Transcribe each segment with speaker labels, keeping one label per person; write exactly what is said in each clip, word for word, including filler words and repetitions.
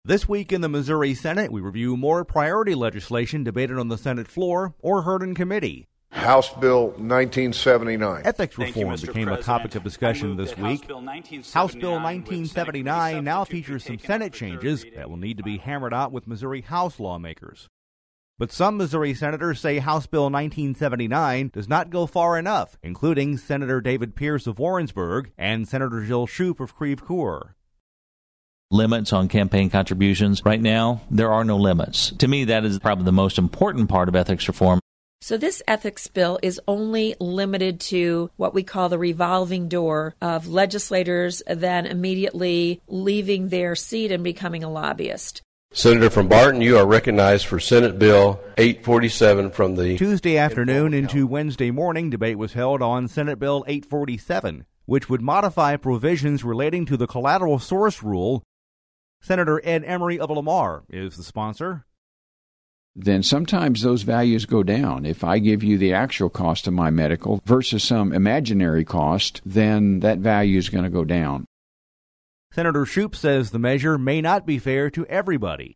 Speaker 1: This week in the Missouri Senate, we review more priority legislation debated on the Senate floor or heard in committee.
Speaker 2: House Bill nineteen seventy-nine.
Speaker 1: Ethics reform you, became President. a topic of discussion this week. House Bill nineteen seventy-nine now features some Senate changes that will need to be hammered out with Missouri House lawmakers. But some Missouri senators say House Bill nineteen seventy-nine does not go far enough, including Senator David Pierce of Warrensburg and Senator Jill Shoup of Creve Coeur.
Speaker 3: Limits on campaign contributions. Right now, there are no limits. To me, that is probably the most important part of ethics reform.
Speaker 4: So this ethics bill is only limited to what we call the revolving door of legislators then immediately leaving their seat and becoming a lobbyist.
Speaker 5: Senator from Barton, you are recognized for Senate Bill eight forty-seven from the...
Speaker 1: Tuesday afternoon into Wednesday morning, debate was held on Senate Bill eight forty-seven, which would modify provisions relating to the collateral source rule. Senator Ed Emery of Lamar is the sponsor.
Speaker 6: Then sometimes those values go down. If I give you the actual cost of my medical versus some imaginary cost, then that value is going to go down.
Speaker 1: Senator Shoup says the measure may not be fair to everybody.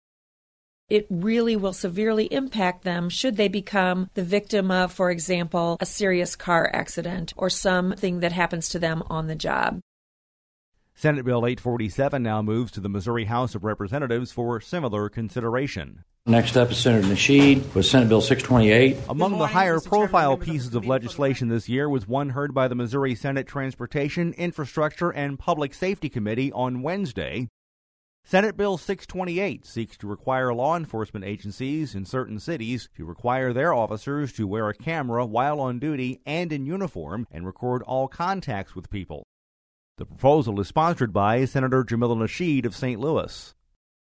Speaker 4: It really will severely impact them should they become the victim of, for example, a serious car accident or something that happens to them on the job.
Speaker 1: Senate Bill eight forty-seven now moves to the Missouri House of Representatives for similar consideration.
Speaker 7: Next up is Senator Nasheed with Senate Bill six twenty-eight.
Speaker 1: Among the higher-profile pieces of legislation this year was one heard by the Missouri Senate Transportation, Infrastructure, and Public Safety Committee on Wednesday. Senate Bill six twenty-eight seeks to require law enforcement agencies in certain cities to require their officers to wear a camera while on duty and in uniform and record all contacts with people. The proposal is sponsored by Senator Jamila Nasheed of Saint Louis.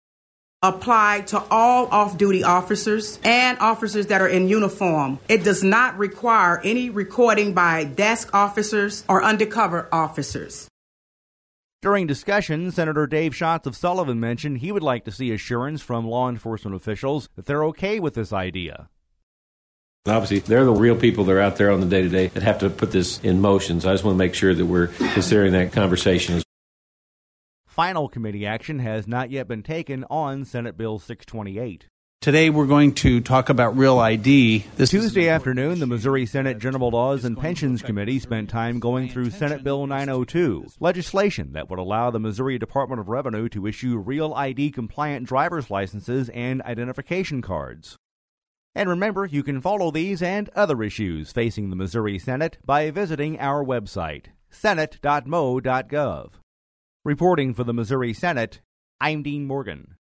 Speaker 8: Apply to all off-duty officers and officers that are in uniform. It does not require any recording by desk officers or undercover officers.
Speaker 1: During discussion, Senator Dave Schatz of Sullivan mentioned he would like to see assurance from law enforcement officials that they're okay with this idea.
Speaker 9: Obviously, they're the real people that are out there on the day-to-day that have to put this in motion, so I just want to make sure that we're considering that conversation.
Speaker 1: Final committee action has not yet been taken on Senate Bill six twenty-eight.
Speaker 10: Today we're going to talk about Real I D.
Speaker 1: This Tuesday afternoon, the Missouri Senate General Laws and Pensions Committee spent time going through Senate Bill nine oh two, legislation that would allow the Missouri Department of Revenue to issue Real I D-compliant driver's licenses and identification cards. And remember, you can follow these and other issues facing the Missouri Senate by visiting our website, senate dot mo dot gov. Reporting for the Missouri Senate, I'm Dean Morgan.